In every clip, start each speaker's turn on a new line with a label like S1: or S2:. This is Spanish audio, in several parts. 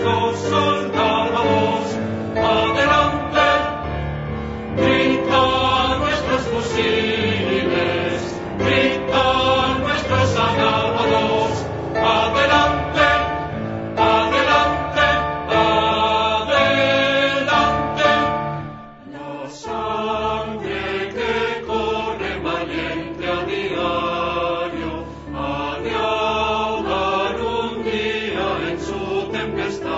S1: los soldados. Adelante, gritan nuestros fusiles, gritan nuestros aliados. Adelante, adelante, adelante. La sangre que corre valiente a diario, ha de ahogar un día en su tempestad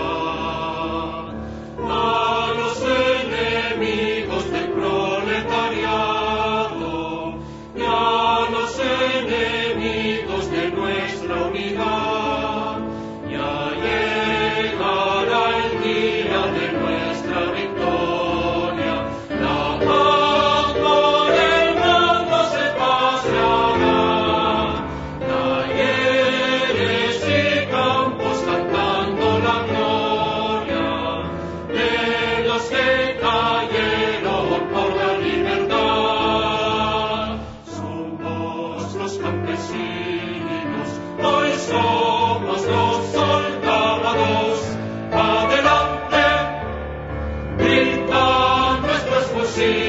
S1: a los enemigos del proletariado y a los enemigos de nuestra unidad. Ya llegará el día de nuestra victoria, la paz por el mundo se paseará. Talleres y campos cantando la gloria de los que cayeron por la libertad. Somos los campesinos, hoy somos los soldados. Adelante, gritan nuestros fusiles.